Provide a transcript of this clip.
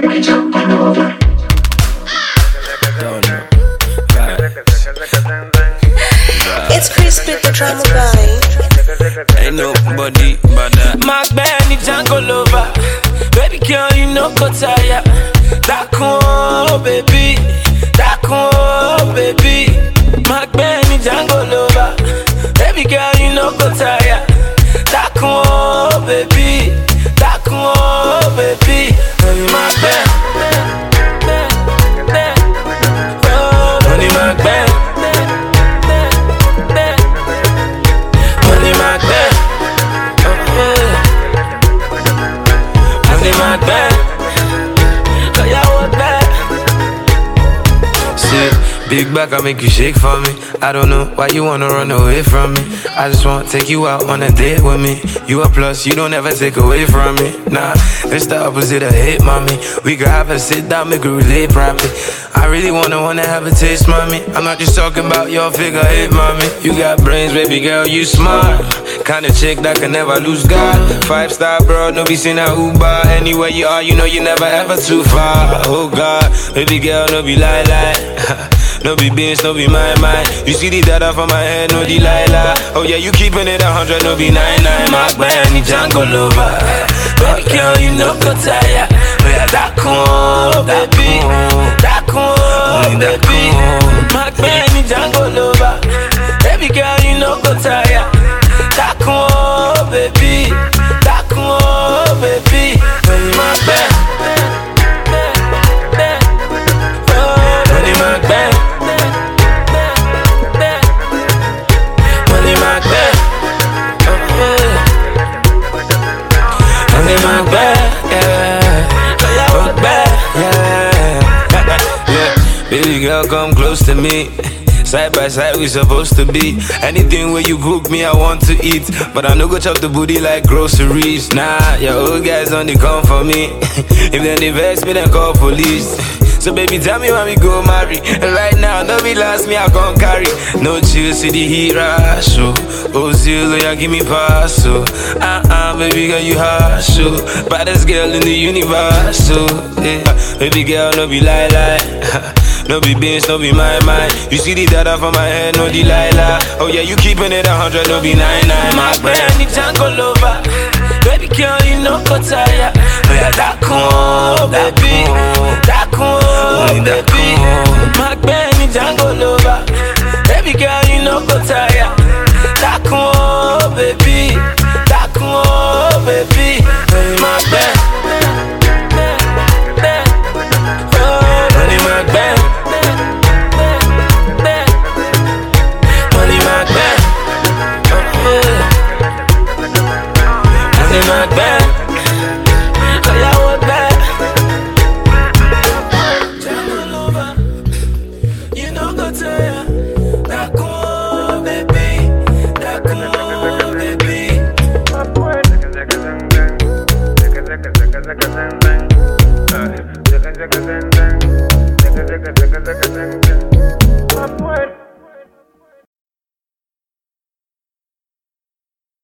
It's Chris with the drama guy. Ain't nobody but that. Mark Benny Django lover. Baby girl, you know go tire. Dakun, baby. Dakun, baby. Mark Benny Django lover. Baby girl, you know go tire. Dakun, baby. Dakun, baby. Mark Ben. Money Mark Ben. Money Mark Ben. Money Mark Ben. Cause y'all want that. See, big back, I make you shake for me. I don't know why you wanna run away from me. I just wanna take you out on a date with me. You a plus, you don't ever take away from me. Nah, it's the opposite of hate, mommy. We could have a sit down, make it relate properly. I really wanna have a taste, mommy. I'm not just talking about your figure eight, mommy. You got brains, baby girl, you smart. Kinda chick that can never lose God. 5-star bro, no be seen a Uber. Anywhere you are, you know you never ever too far. Oh God, baby girl, no be lie. No be beans, no be my mind. You see the data from my head, no the lie. Oh yeah, you keeping it 100, no be 99. Mark Benny Django lover. Baby girl, you know go tire. Oh yeah, Dakun, baby. Dakun, baby. Mark Benny Django lover. Baby girl, you know go tire. Dakun, baby. Dakun, baby. Mark Ben. Money Mark Ben. Money Mark Ben. Money Mark Ben. Yeah. Baby girl, come close to me. Side by side, we supposed to be. Anything where you cook me, I want to eat. But I no go chop the booty like groceries. Nah, your old guys only come for me. If they vex me, then call police. So baby, tell me when we go marry. And right now, no be last me, I can't carry. No chill, see the heat rush. Oh, zero, yeah, give me pass. So, baby girl, you hot. So, baddest girl in the universe. So, yeah. Baby girl, no be lie. No be beans, no be my mind. You see the data from my head, no the lie. Oh yeah, you keeping it 100, no be 99. Mark Benny Django lover. Baby girl, you know go tire. Oh yeah, Dakun, baby. Dakun, baby. Mark Benny Django lover. Baby girl, you know go tire. Dakun, baby. Dakun, baby. Mark Ben. Money Mark Ben. Money Mark Ben. Money Mark Ben. Cause y'all want that. Django lover. You know go tire. Dakun, baby. Dakun, baby. Zaka zaka zang zang. Zaka zaka zang zang.